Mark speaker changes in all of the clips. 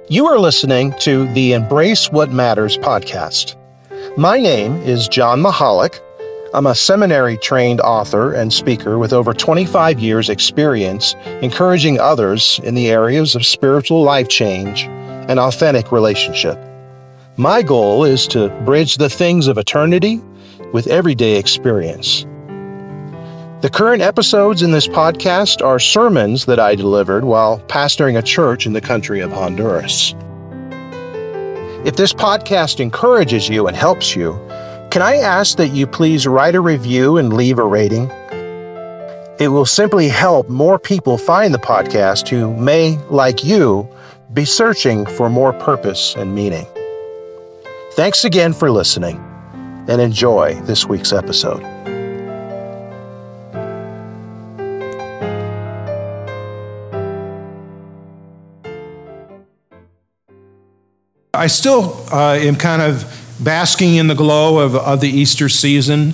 Speaker 1: You are listening to the Embrace What Matters podcast. My name is John Mahalik. I'm a seminary-trained author and speaker with over 25 years' experience encouraging others in the areas of spiritual life change and authentic relationship. My goal is to bridge the things of eternity with everyday experience. The current episodes in this podcast are sermons that I delivered while pastoring a church in the country of Honduras. If this podcast encourages you and helps you, can I ask that you please write a review and leave a rating? It will simply help more people find the podcast who may, like you, be searching for more purpose and meaning. Thanks again for listening, and enjoy this week's episode.
Speaker 2: I still am kind of basking in the glow of the Easter season.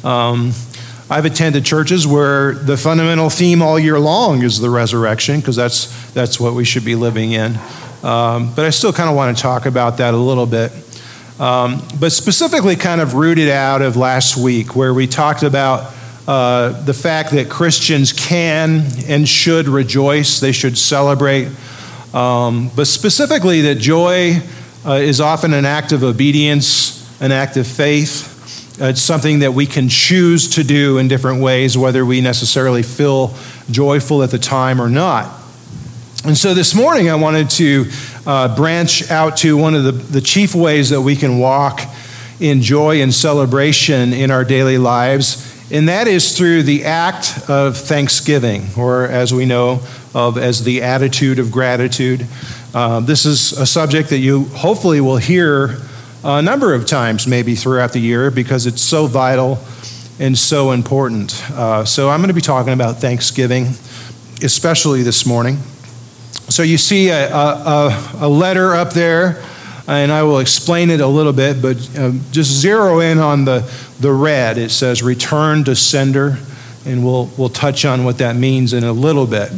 Speaker 2: I've attended churches where the fundamental theme all year long is the resurrection, because that's what we should be living in. But I still kind of want to talk about that a little bit. But specifically kind of rooted out of last week, where we talked about the fact that Christians can and should rejoice, they should celebrate. But specifically that joy is often an act of obedience, an act of faith. It's something that we can choose to do in different ways, whether we necessarily feel joyful at the time or not. And so this morning I wanted to branch out to one of the chief ways that we can walk in joy and celebration in our daily lives, and that is through the act of thanksgiving, or as we know of as the attitude of gratitude. This is a subject that you hopefully will hear a number of times maybe throughout the year, because it's so vital and so important. So I'm going to be talking about Thanksgiving, especially this morning. So you see a letter up there, and I will explain it a little bit, but just zero in on the red. It says return to sender, and we'll touch on what that means in a little bit.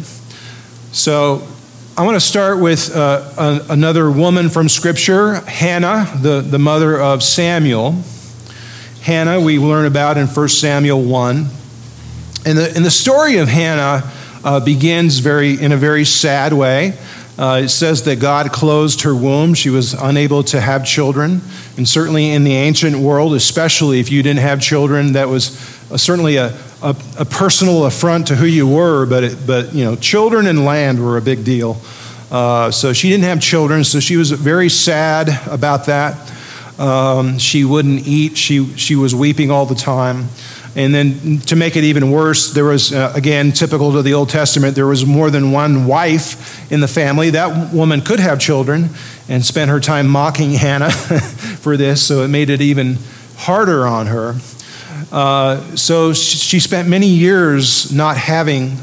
Speaker 2: So I want to start with another woman from Scripture, Hannah, the mother of Samuel. Hannah, we learn about in 1 Samuel 1. And the story of Hannah begins in a very sad way. It says that God closed her womb. She was unable to have children. And certainly in the ancient world, especially if you didn't have children, that was certainly a personal affront to who you were. But children and land were a big deal. So she didn't have children, so she was very sad about that. She wouldn't eat. She was weeping all the time. And then to make it even worse, there was, again, typical to the Old Testament, there was more than one wife in the family. That woman could have children and spent her time mocking Hannah for this, so it made it even harder on her. So she spent many years not having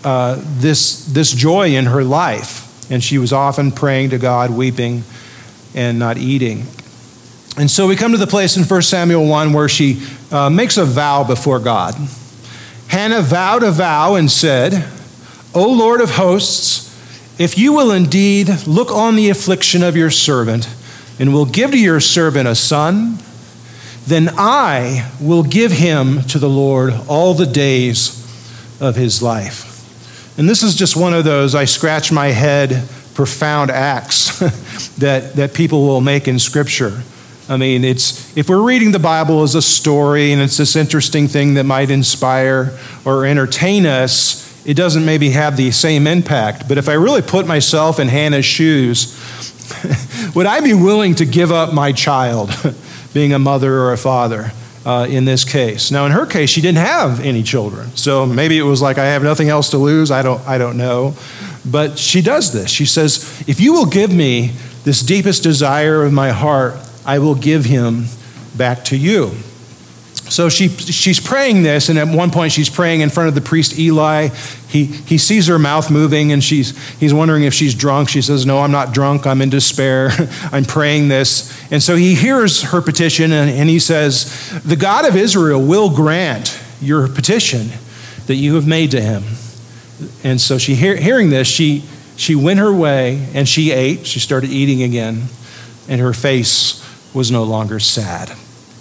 Speaker 2: this joy in her life, and she was often praying to God, weeping, and not eating. And so we come to the place in 1 Samuel 1 where she makes a vow before God. Hannah vowed a vow and said, "O Lord of hosts, if you will indeed look on the affliction of your servant and will give to your servant a son, then I will give him to the Lord all the days of his life." And this is just one of those I scratch my head profound acts that people will make in Scripture. I mean, if we're reading the Bible as a story and it's this interesting thing that might inspire or entertain us, it doesn't maybe have the same impact. But if I really put myself in Hannah's shoes, would I be willing to give up my child, being a mother or a father in this case? Now, in her case, she didn't have any children. So maybe it was like, I have nothing else to lose. I don't know. But she does this. She says, if you will give me this deepest desire of my heart, I will give him back to you. So she's praying this, and at one point she's praying in front of the priest Eli. He sees her mouth moving, and he's wondering if she's drunk. She says, "No, I'm not drunk. I'm in despair. I'm praying this." And so he hears her petition, and he says, "The God of Israel will grant your petition that you have made to him." And so hearing this, she She went her way and she ate. She started eating again, and her face was no longer sad.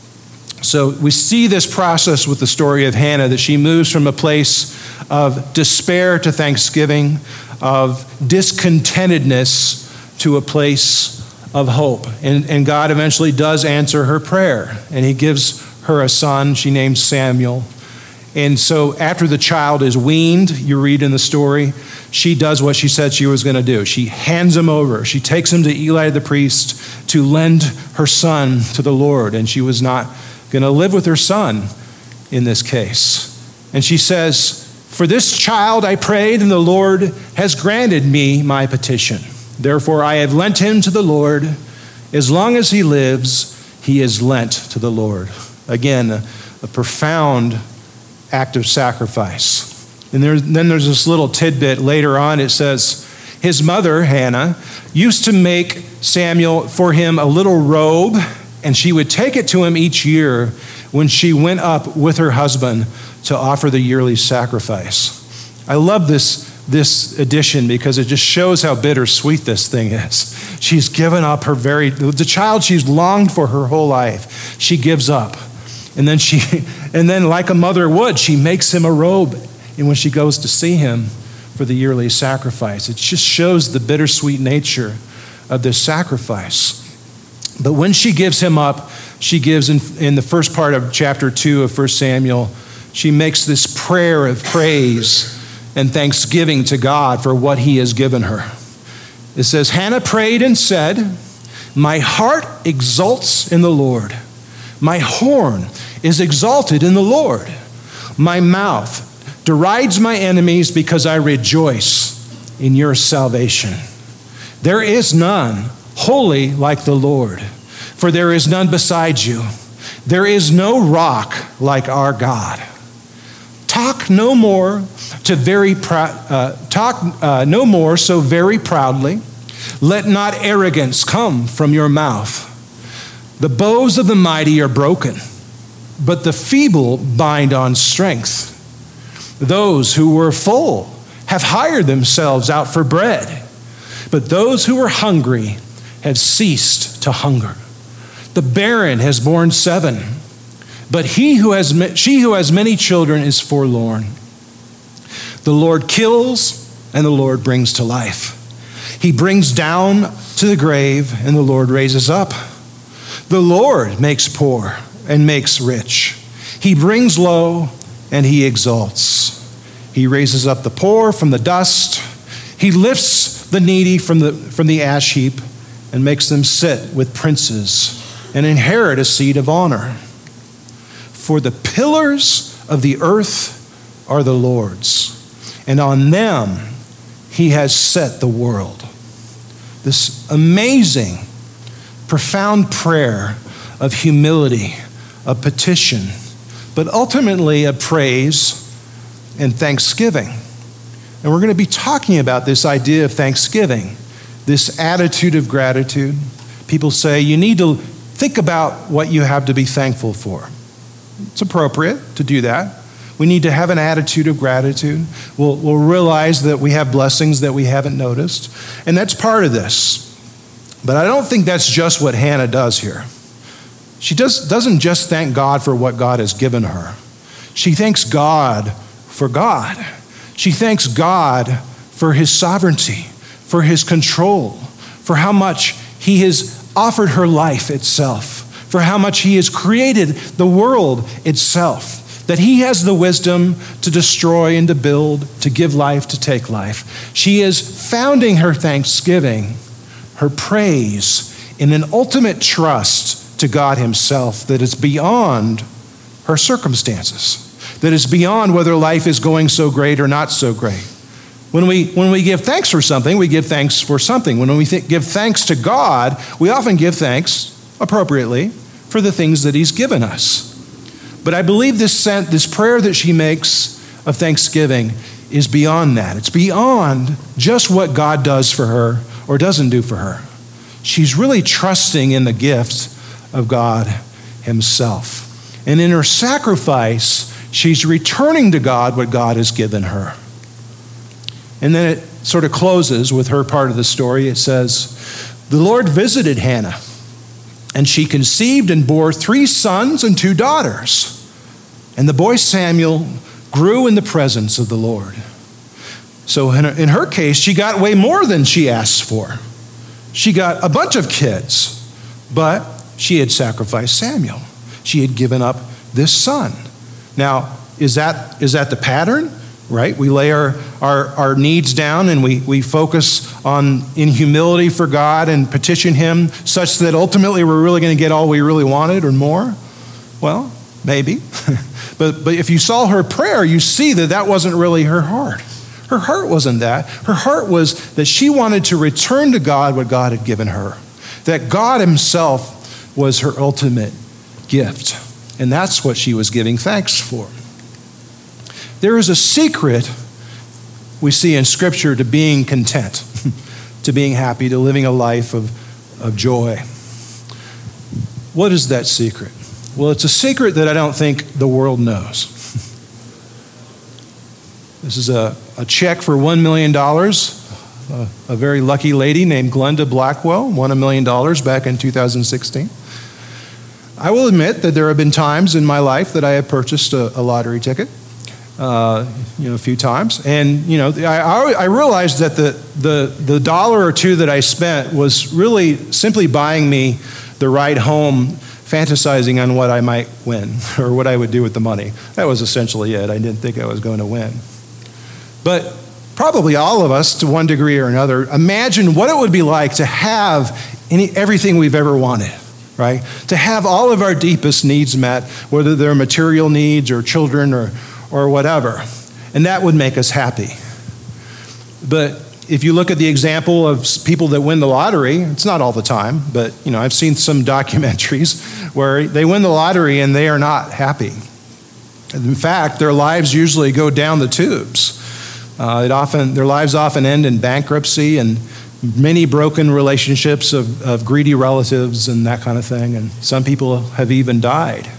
Speaker 2: So we see this process with the story of Hannah, that she moves from a place of despair to thanksgiving, of discontentedness to a place of hope. And God eventually does answer her prayer, and he gives her a son she names Samuel. And so after the child is weaned, you read in the story, she does what she said she was going to do. She hands him over. She takes him to Eli the priest to lend her son to the Lord, and she was not going to live with her son in this case. And she says, "For this child I prayed, and the Lord has granted me my petition. Therefore I have lent him to the Lord. As long as he lives, he is lent to the Lord." Again, a profound act of sacrifice. And then there's this little tidbit later on. It says, his mother, Hannah, used to make Samuel for him a little robe, and she would take it to him each year when she went up with her husband to offer the yearly sacrifice. I love this addition because it just shows how bittersweet this thing is. She's given up the child she's longed for her whole life, she gives up. And then like a mother would, she makes him a robe, and when she goes to see him for the yearly sacrifice, it just shows the bittersweet nature of this sacrifice. But when she gives him up, she gives in the first part of chapter 2 of 1 Samuel, she makes this prayer of praise and thanksgiving to God for what he has given her. It says, Hannah prayed and said, "My heart exults in the Lord. My horn is exalted in the Lord. My mouth derides my enemies because I rejoice in your salvation. There is none holy like the Lord, for there is none beside you. There is no rock like our God. Talk no more so very proudly. Let not arrogance come from your mouth. The bows of the mighty are broken, but the feeble bind on strength. Those who were full have hired themselves out for bread, but those who were hungry have ceased to hunger. The barren has borne 7, but she who has many children is forlorn. The Lord kills, and the Lord brings to life. He brings down to the grave, and the Lord raises up. The Lord makes poor and makes rich. He brings low and he exalts. He raises up the poor from the dust. He lifts the needy from the ash heap and makes them sit with princes and inherit a seat of honor. For the pillars of the earth are the Lord's, and on them he has set the world. This amazing, profound prayer of humility, a petition, but ultimately a praise and thanksgiving. And we're going to be talking about this idea of thanksgiving, this attitude of gratitude. People say you need to think about what you have to be thankful for. It's appropriate to do that. We need to have an attitude of gratitude. We'll realize that we have blessings that we haven't noticed, and that's part of this. But I don't think that's just what Hannah does here. She doesn't just thank God for what God has given her. She thanks God for God. She thanks God for his sovereignty, for his control, for how much he has offered her life itself, for how much he has created the world itself, that he has the wisdom to destroy and to build, to give life, to take life. She is founding her thanksgiving, her praise, in an ultimate trust to God himself that is beyond her circumstances, that is beyond whether life is going so great or not so great. When we give thanks for something, we give thanks for something. When we give thanks to God, we often give thanks appropriately for the things that he's given us. But I believe this prayer that she makes of thanksgiving is beyond that. It's beyond just what God does for her or doesn't do for her. She's really trusting in the gift of God himself. And in her sacrifice, she's returning to God what God has given her. And then it sort of closes with her part of the story. It says, "The Lord visited Hannah, and she conceived and bore 3 sons and 2 daughters. And the boy Samuel grew in the presence of the Lord." So in her case, she got way more than she asked for. She got a bunch of kids, but she had sacrificed Samuel. She had given up this son. Now, is that the pattern? Right? We lay our needs down and we focus in humility for God and petition Him such that ultimately we're really going to get all we really wanted or more? Well, maybe. But if you saw her prayer, you see that wasn't really her heart. Her heart wasn't that. Her heart was that she wanted to return to God what God had given her. That God Himself was her ultimate gift. And that's what she was giving thanks for. There is a secret we see in Scripture to being content, to being happy, to living a life of joy. What is that secret? Well, it's a secret that I don't think the world knows. This is a check for $1 million. A very lucky lady named Glenda Blackwell won $1 million back in 2016. I will admit that there have been times in my life that I have purchased a lottery ticket. A few times. And, I realized that the $1 or $2 that I spent was really simply buying me the ride home, fantasizing on what I might win or what I would do with the money. That was essentially it. I didn't think I was going to win. But probably all of us, to one degree or another, imagine what it would be like to have everything we've ever wanted, right? To have all of our deepest needs met, whether they're material needs or children or whatever, and that would make us happy. But if you look at the example of people that win the lottery, it's not all the time, but I've seen some documentaries where they win the lottery and they are not happy. In fact, their lives usually go down the tubes. Their lives often end in bankruptcy and many broken relationships of greedy relatives and that kind of thing, and some people have even died.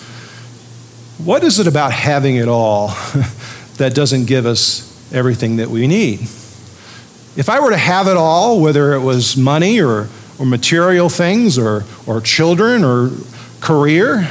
Speaker 2: What is it about having it all that doesn't give us everything that we need? If I were to have it all, whether it was money or material things or children or career,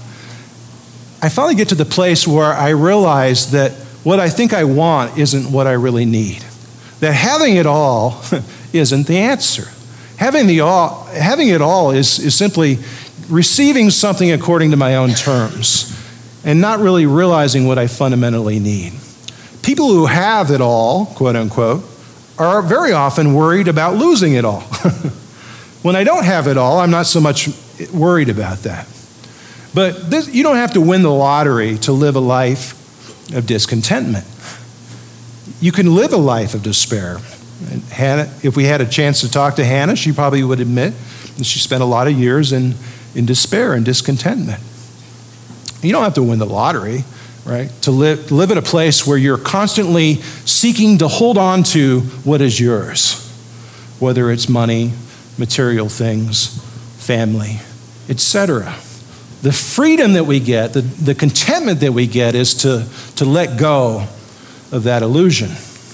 Speaker 2: I finally get to the place where I realize that what I think I want isn't what I really need. That having it all isn't the answer. Having it all is simply receiving something according to my own terms and not really realizing what I fundamentally need. People who have it all, quote unquote, are very often worried about losing it all. When I don't have it all, I'm not so much worried about that. But you don't have to win the lottery to live a life of discontentment. You can live a life of despair. And Hannah, if we had a chance to talk to Hannah, she probably would admit that she spent a lot of years in despair and discontentment. You don't have to win the lottery, right? To live in a place where you're constantly seeking to hold on to what is yours, whether it's money, material things, family, etc. The freedom that we get, the contentment that we get is to let go of that illusion.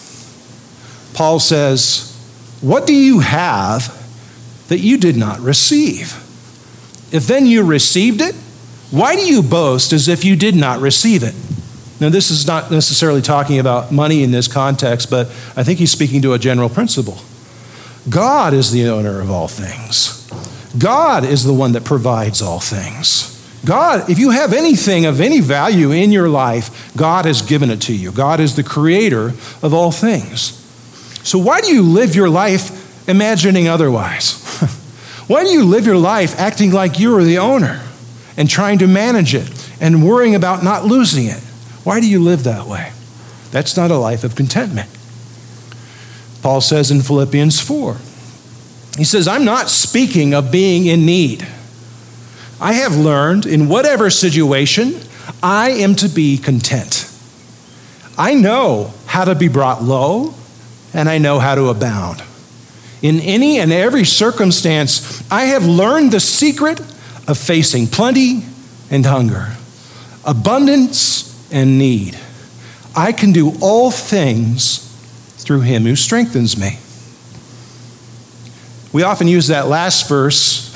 Speaker 2: Paul says, "What do you have that you did not receive? If then you received it, why do you boast as if you did not receive it?" Now, this is not necessarily talking about money in this context, but I think he's speaking to a general principle. God is the owner of all things. God is the one that provides all things. God, if you have anything of any value in your life, God has given it to you. God is the creator of all things. So why do you live your life imagining otherwise? Why do you live your life acting like you are the owner and trying to manage it and worrying about not losing it? Why do you live that way? That's not a life of contentment. Paul says in Philippians 4, he says, "I'm not speaking of being in need. I have learned in whatever situation, I am to be content. I know how to be brought low, and I know how to abound. In any and every circumstance, I have learned the secret of facing plenty and hunger, abundance and need. I can do all things through him who strengthens me. We often use that last verse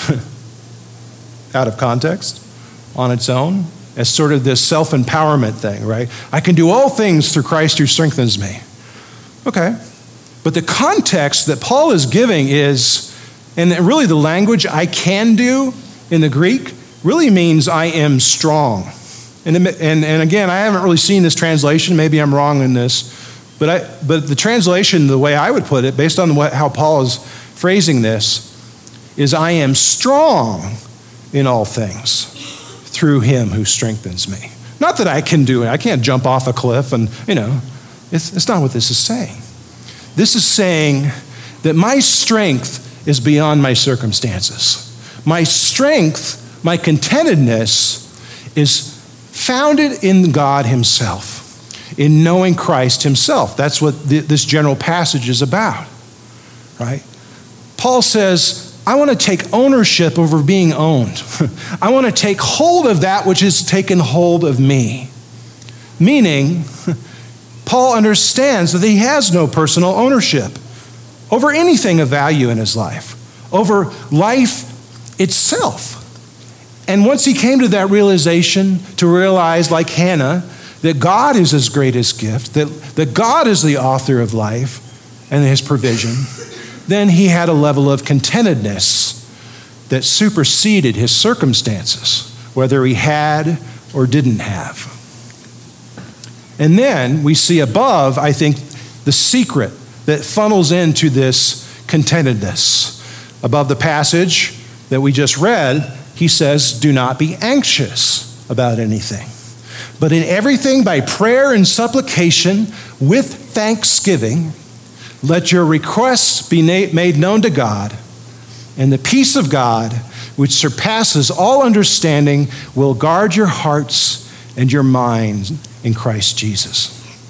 Speaker 2: out of context on its own as sort of this self-empowerment thing, right? I can do all things through Christ who strengthens me. Okay. But the context that Paul is giving is, and really the language I can do in the Greek really means I am strong. And again, I haven't really seen this translation. Maybe I'm wrong in this. But the translation, the way I would put it, based on how Paul is phrasing this, is I am strong in all things through him who strengthens me. Not that I can do it. I can't jump off a cliff and, it's not what this is saying. This is saying that my strength is beyond my circumstances. My strength, my contentedness is founded in God himself, in knowing Christ himself. That's what this general passage is about, right? Paul says, I want to take ownership over being owned. I want to take hold of that which has taken hold of me. Meaning, Paul understands that he has no personal ownership over anything of value in his life, over life itself. And once he came to that realization, to realize, like Hannah, that God is his greatest gift, that God is the author of life and his provision, then he had a level of contentedness that superseded his circumstances, whether he had or didn't have. And then we see above, I think, the secret that funnels into this contentedness. Above the passage that we just read, he says, do not be anxious about anything, but in everything by prayer and supplication with thanksgiving, let your requests be made known to God, and the peace of God, which surpasses all understanding, will guard your hearts and your minds in Christ Jesus.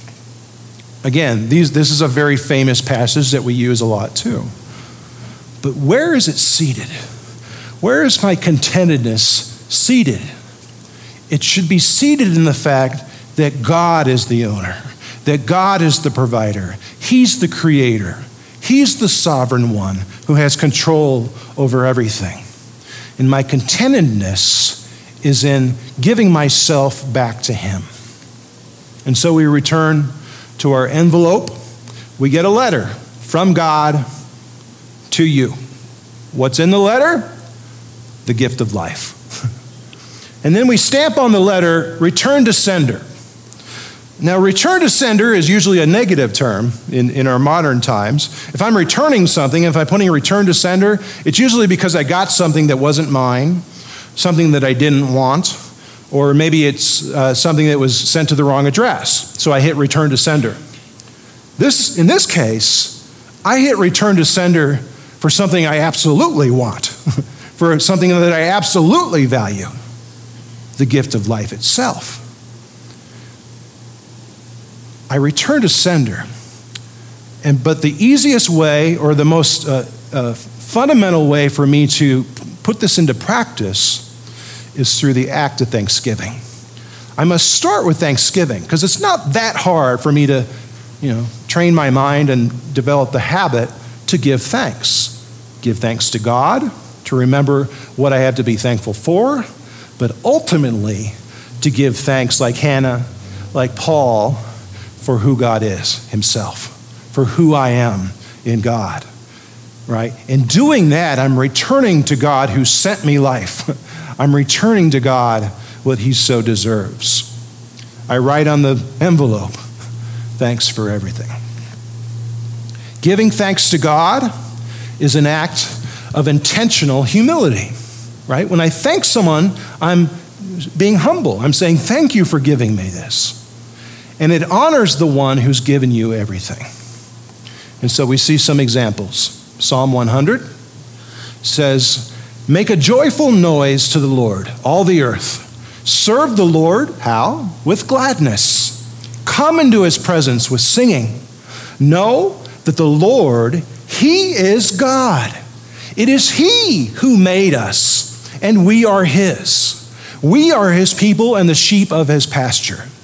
Speaker 2: Again, this is a very famous passage that we use a lot too. But where is it seated? Where is my contentedness seated? It should be seated in the fact that God is the owner, that God is the provider. He's the creator. He's the sovereign one who has control over everything. And my contentedness is in giving myself back to him. And so we return to our envelope. We get a letter from God to you. What's in the letter? The gift of life. And then we stamp on the letter, return to sender. Now, return to sender is usually a negative term in our modern times. If I'm returning something, if I'm putting a return to sender, it's usually because I got something that wasn't mine, something that I didn't want, or maybe it's something that was sent to the wrong address. So I hit return to sender. In this case, I hit return to sender for something I absolutely want, for something that I absolutely value, the gift of life itself. I return to sender. But the easiest way, or the most fundamental way for me to put this into practice is through the act of thanksgiving. I must start with thanksgiving, because it's not that hard for me to, train my mind and develop the habit to give thanks. Give thanks to God, to remember what I have to be thankful for, but ultimately to give thanks like Hannah, like Paul, for who God is himself, for who I am in God, right? In doing that, I'm returning to God who sent me life. I'm returning to God what he so deserves. I write on the envelope, thanks for everything. Giving thanks to God is an act of intentional humility, right? When I thank someone, I'm being humble. I'm saying, thank you for giving me this. And it honors the one who's given you everything. And so we see some examples. Psalm 100 says, make a joyful noise to the Lord, all the earth. Serve the Lord, how? With gladness. Come into his presence with singing. Know that the Lord, he is God. It is he who made us, and we are his. We are his people and the sheep of his pasture.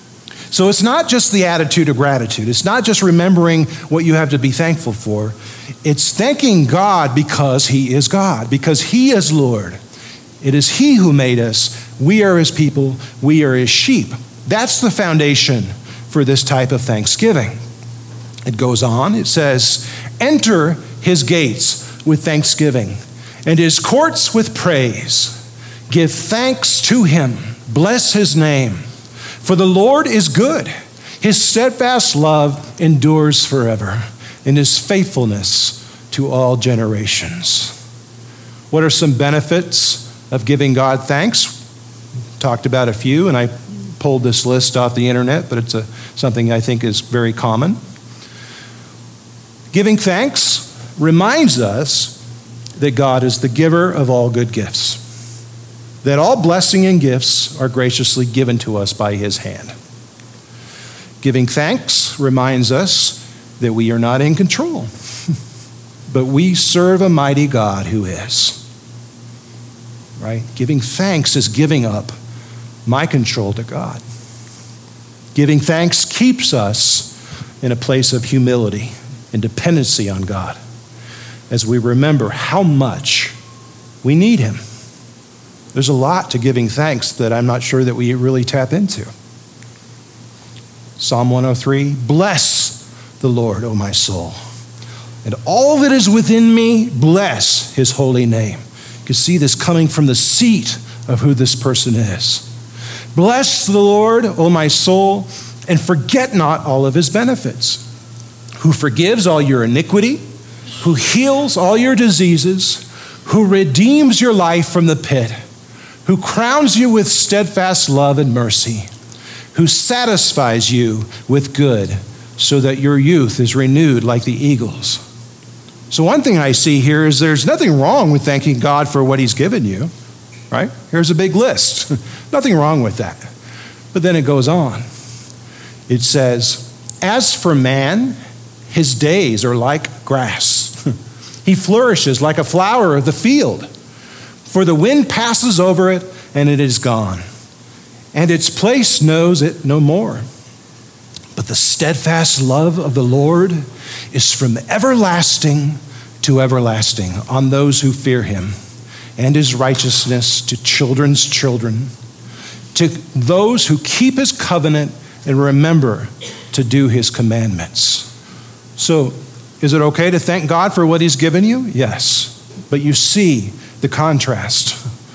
Speaker 2: So it's not just the attitude of gratitude. It's not just remembering what you have to be thankful for. It's thanking God because he is God, because he is Lord. It is he who made us. We are his people. We are his sheep. That's the foundation for this type of thanksgiving. It goes on. It says, enter his gates with thanksgiving and his courts with praise. Give thanks to him. Bless his name. For the Lord is good. His steadfast love endures forever, and his faithfulness to all generations. What are some benefits of giving God thanks? Talked about a few, and I pulled this list off the internet, but it's something I think is very common. Giving thanks reminds us that God is the giver of all good gifts, that all blessing and gifts are graciously given to us by his hand. Giving thanks reminds us that we are not in control, but we serve a mighty God who is. Right? Giving thanks is giving up my control to God. Giving thanks keeps us in a place of humility and dependency on God as we remember how much we need him. There's a lot to giving thanks that I'm not sure that we really tap into. Psalm 103, bless the Lord, O my soul, and all that is within me, bless his holy name. You can see this coming from the seat of who this person is. Bless the Lord, O my soul, and forget not all of his benefits, who forgives all your iniquity, who heals all your diseases, who redeems your life from the pit, who crowns you with steadfast love and mercy, who satisfies you with good so that your youth is renewed like the eagles. So one thing I see here is there's nothing wrong with thanking God for what he's given you, right? Here's a big list. Nothing wrong with that. But then it goes on. It says, as for man, his days are like grass. He flourishes like a flower of the field. For the wind passes over it, and it is gone, and its place knows it no more. But the steadfast love of the Lord is from everlasting to everlasting on those who fear him, and his righteousness to children's children, to those who keep his covenant and remember to do his commandments. So, is it okay to thank God for what he's given you? Yes. But you see the contrast.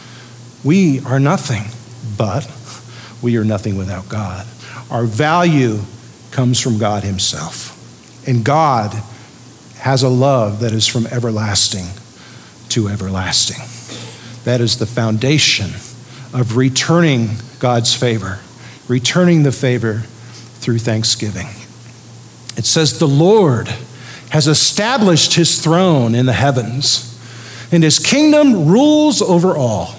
Speaker 2: We are nothing, but we are nothing without God. Our value comes from God himself. And God has a love that is from everlasting to everlasting. That is the foundation of returning God's favor, returning the favor through thanksgiving. It says, the Lord has established his throne in the heavens, and his kingdom rules over all.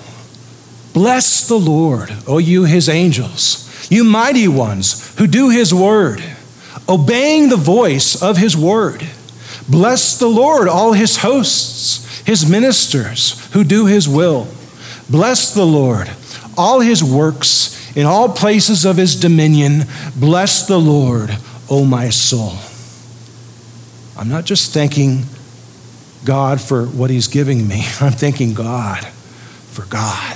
Speaker 2: Bless the Lord, O you his angels, you mighty ones who do his word, obeying the voice of his word. Bless the Lord, all his hosts, his ministers who do his will. Bless the Lord, all his works in all places of his dominion. Bless the Lord, O my soul. I'm not just thanking God for what he's giving me. I'm thanking God for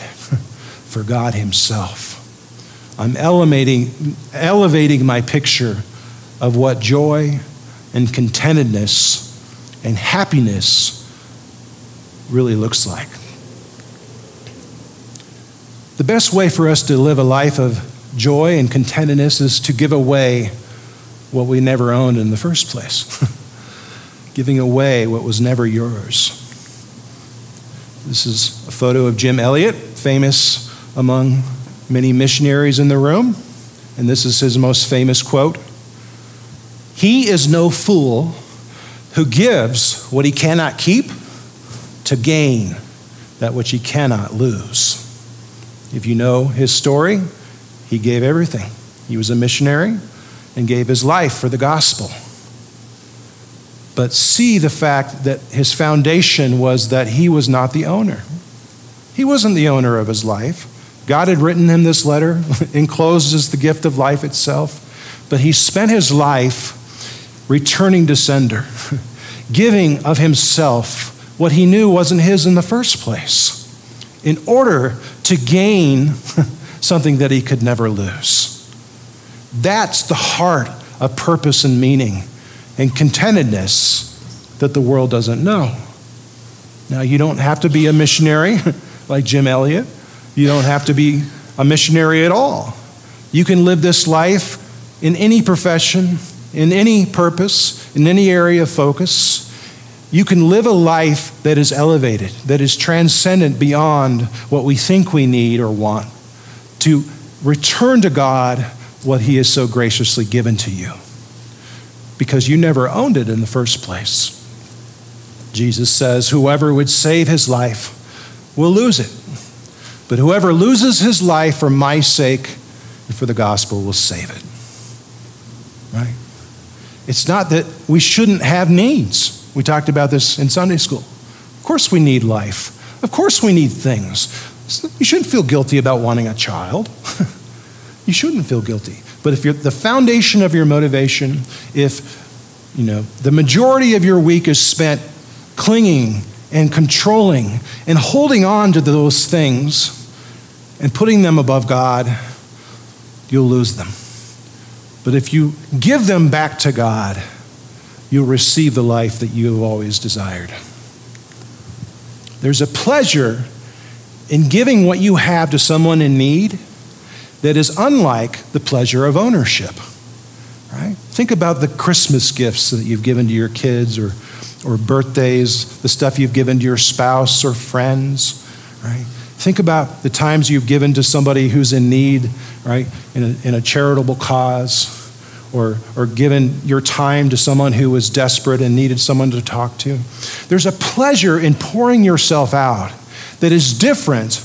Speaker 2: God himself. I'm elevating my picture of what joy and contentedness and happiness really looks like. The best way for us to live a life of joy and contentedness is to give away what we never owned in the first place. Giving away what was never yours. This is a photo of Jim Elliot, famous among many missionaries in the room. And this is his most famous quote. He is no fool who gives what he cannot keep to gain that which he cannot lose. If you know his story, he gave everything. He was a missionary and gave his life for the gospel. But see the fact that his foundation was that he was not the owner. He wasn't the owner of his life. God had written him this letter, enclosed as the gift of life itself. but he spent his life returning to sender, giving of himself what he knew wasn't his in the first place, in order to gain something that he could never lose. That's the heart of purpose and meaning and contentedness that the world doesn't know. Now, you don't have to be a missionary like Jim Elliot. You don't have to be a missionary at all. You can live this life in any profession, in any purpose, in any area of focus. You can live a life that is elevated, that is transcendent beyond what we think we need or want, to return to God what he has so graciously given to you, because you never owned it in the first place. Jesus says, whoever would save his life will lose it, but whoever loses his life for my sake and for the gospel will save it. Right? It's not that we shouldn't have needs. We talked about this in Sunday school. Of course we need life. Of course we need things. You shouldn't feel guilty about wanting a child. You shouldn't feel guilty. But if the foundation of your motivation, if the majority of your week is spent clinging and controlling and holding on to those things and putting them above God, you'll lose them. But if you give them back to God, you'll receive the life that you have always desired. There's a pleasure in giving what you have to someone in need that is unlike the pleasure of ownership. Right? Think about the Christmas gifts that you've given to your kids or birthdays, the stuff you've given to your spouse or friends. Right? Think about the times you've given to somebody who's in need, right, in a charitable cause, or given your time to someone who was desperate and needed someone to talk to. There's a pleasure in pouring yourself out that is different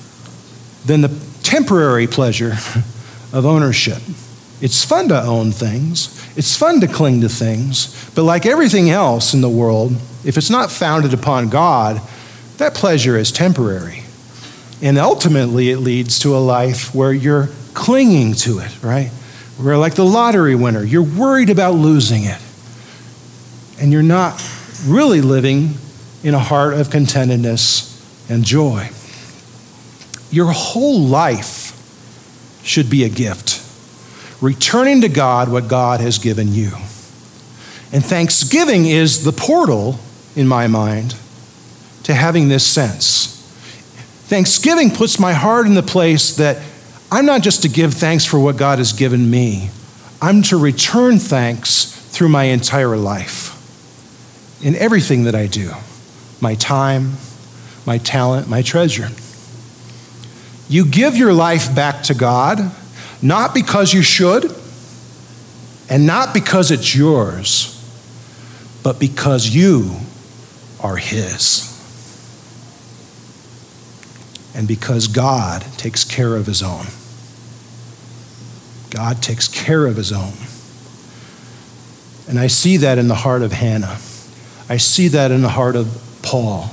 Speaker 2: than the temporary pleasure of ownership. It's fun to own things. It's fun to cling to things. But like everything else in the world, if it's not founded upon God, that pleasure is temporary. And ultimately it leads to a life where you're clinging to it, right? Where, like the lottery winner, you're worried about losing it. And you're not really living in a heart of contentedness and joy. Your whole life should be a gift, returning to God what God has given you. And thanksgiving is the portal, in my mind, to having this sense. Thanksgiving puts my heart in the place that I'm not just to give thanks for what God has given me. I'm to return thanks through my entire life, in everything that I do, my time, my talent, my treasure. You give your life back to God, not because you should, and not because it's yours, but because you are his. And because God takes care of his own. God takes care of his own. And I see that in the heart of Hannah. I see that in the heart of Paul.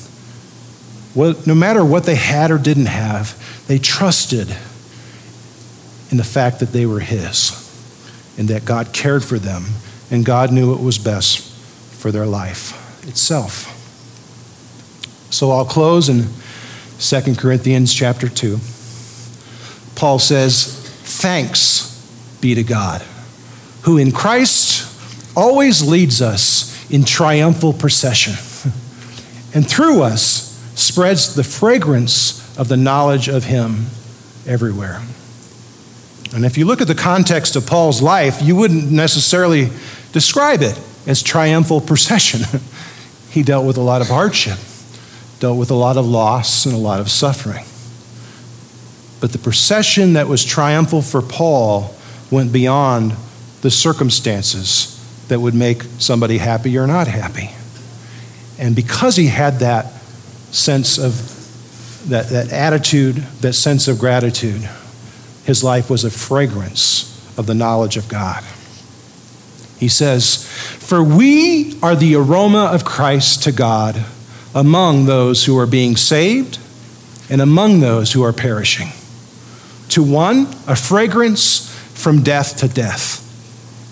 Speaker 2: No matter what they had or didn't have, they trusted in the fact that they were his and that God cared for them and God knew what was best for their life itself. So I'll close in 2 Corinthians chapter 2. Paul says, "Thanks be to God, who in Christ always leads us in triumphal procession, and through us spreads the fragrance of the knowledge of him everywhere." And if you look at the context of Paul's life, you wouldn't necessarily describe it as triumphal procession. He dealt with a lot of hardship, dealt with a lot of loss and a lot of suffering. But the procession that was triumphal for Paul went beyond the circumstances that would make somebody happy or not happy. And because he had that sense of, that attitude, that sense of gratitude, his life was a fragrance of the knowledge of God. He says, "For we are the aroma of Christ to God among those who are being saved and among those who are perishing. To one, a fragrance from death to death,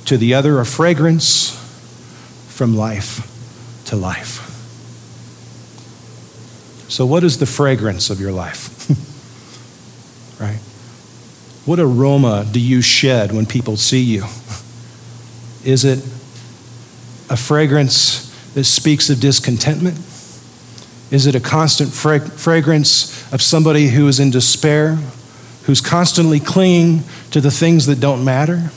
Speaker 2: to the other a fragrance from life to life. So what is the fragrance of your life? Right? What aroma do you shed when people see you? Is it a fragrance that speaks of discontentment? Is it a constant fragrance of somebody who is in despair, who's constantly clinging to the things that don't matter?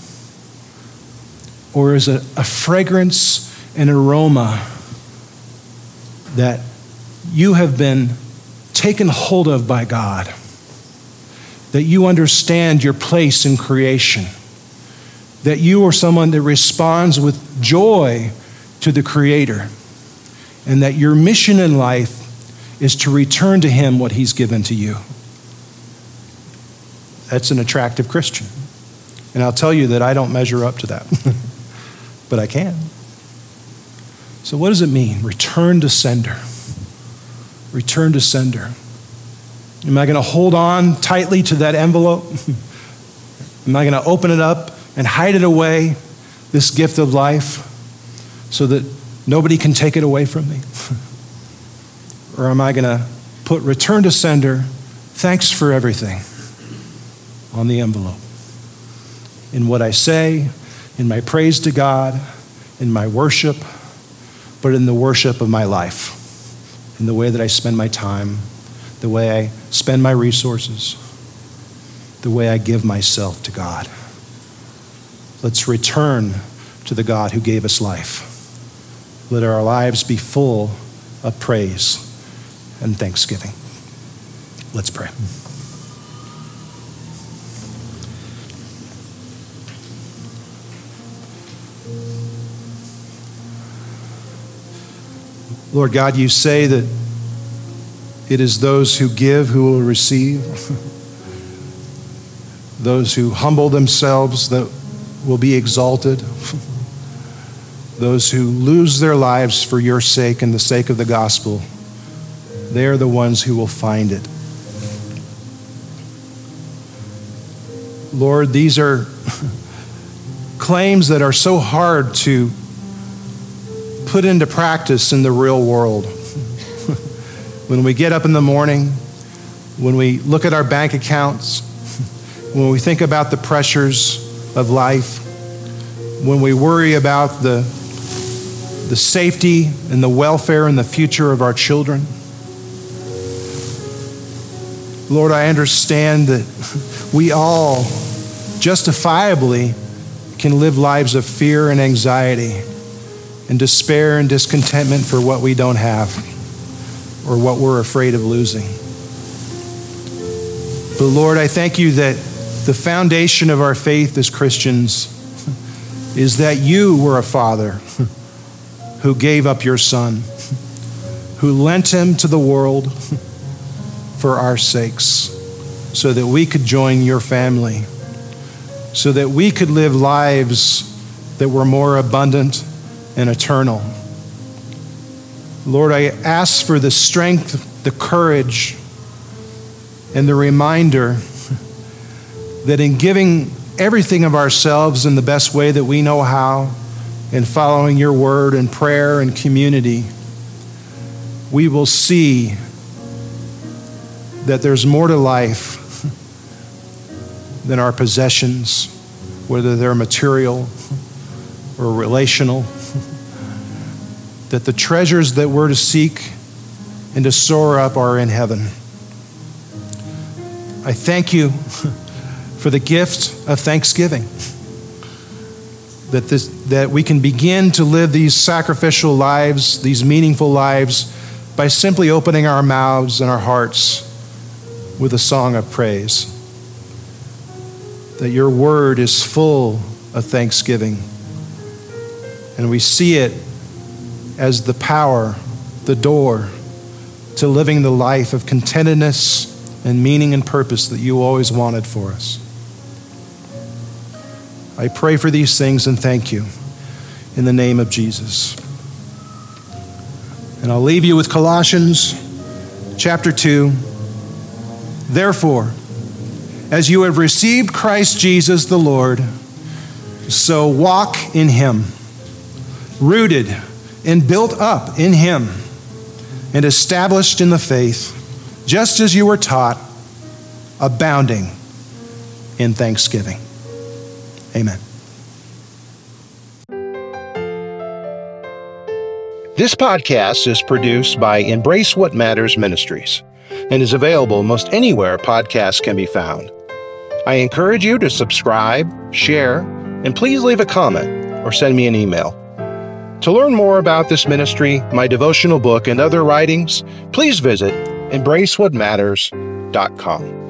Speaker 2: Or is it a fragrance and aroma that you have been taken hold of by God, that you understand your place in creation, that you are someone that responds with joy to the Creator, and that your mission in life is to return to Him what He's given to you? That's an attractive Christian. And I'll tell you that I don't measure up to that, but I can. So what does it mean? Return to sender. Return to sender. Am I going to hold on tightly to that envelope? Am I going to open it up and hide it away, this gift of life, so that nobody can take it away from me? Or am I going to put return to sender, thanks for everything, on the envelope? In what I say, in my praise to God, in my worship, but in the worship of my life, in the way that I spend my time, the way I spend my resources, the way I give myself to God. Let's return to the God who gave us life. Let our lives be full of praise and thanksgiving. Let's pray. Lord God, you say that it is those who give who will receive, those who humble themselves that will be exalted, those who lose their lives for your sake and the sake of the gospel. They are the ones who will find it. Lord, these are claims that are so hard to put into practice in the real world. When we get up in the morning, when we look at our bank accounts, when we think about the pressures of life, when we worry about the safety and the welfare and the future of our children. Lord, I understand that we all justifiably can live lives of fear and anxiety and despair and discontentment for what we don't have or what we're afraid of losing. But Lord, I thank you that the foundation of our faith as Christians is that you were a father who gave up your son, who lent him to the world for our sakes, so that we could join your family, so that we could live lives that were more abundant and eternal. Lord, I ask for the strength, the courage, and the reminder that in giving everything of ourselves in the best way that we know how, in following your word and prayer and community, we will see that there's more to life than our possessions, whether they're material or relational, that the treasures that we're to seek and to soar up are in heaven. I thank you for the gift of thanksgiving, that we can begin to live these sacrificial lives, these meaningful lives, by simply opening our mouths and our hearts with a song of praise. That your word is full of thanksgiving, and we see it as the power, the door to living the life of contentedness and meaning and purpose that you always wanted for us. I pray for these things and thank you in the name of Jesus. And I'll leave you with Colossians chapter 2. Therefore, as you have received Christ Jesus the Lord, So walk in Him, rooted and built up in Him, and established in the faith, just as you were taught, abounding in thanksgiving. Amen.
Speaker 1: This podcast is produced by Embrace What Matters Ministries and is available most anywhere podcasts can be found. I encourage you to subscribe, share, and please leave a comment or send me an email. To learn more about this ministry, my devotional book, and other writings, please visit embracewhatmatters.com.